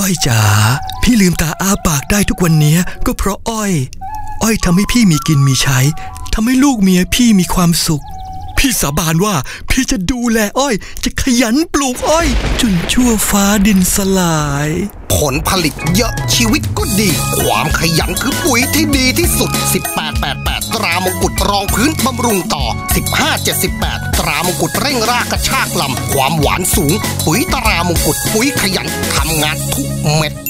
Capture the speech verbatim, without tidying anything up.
อ้อยจ๋าพี่ลืมตาอ้าปากได้ทุกวันนี้ก็เพราะอ้อยอ้อยทำให้พี่มีกินมีใช้ทำให้ลูกเมียพี่มีความสุขพี่สาบานว่าพี่จะดูแลอ้อยจะขยันปลูกอ้อยจนชั่วฟ้าดินสลายผลผลิตเยอะชีวิตก็ดีความขยันคือปุ๋ยที่ดีที่สุดสิบแปด แปด แปดตรามงกุฎรองพื้นบำรุงต่อสิบห้า เจ็ดสิบแปดตรามงกุฎเร่งรากกระชากลำความหวานสูงปุ๋ยตรามงกุฎปุ๋ยขยันทำงานทุกเม็ด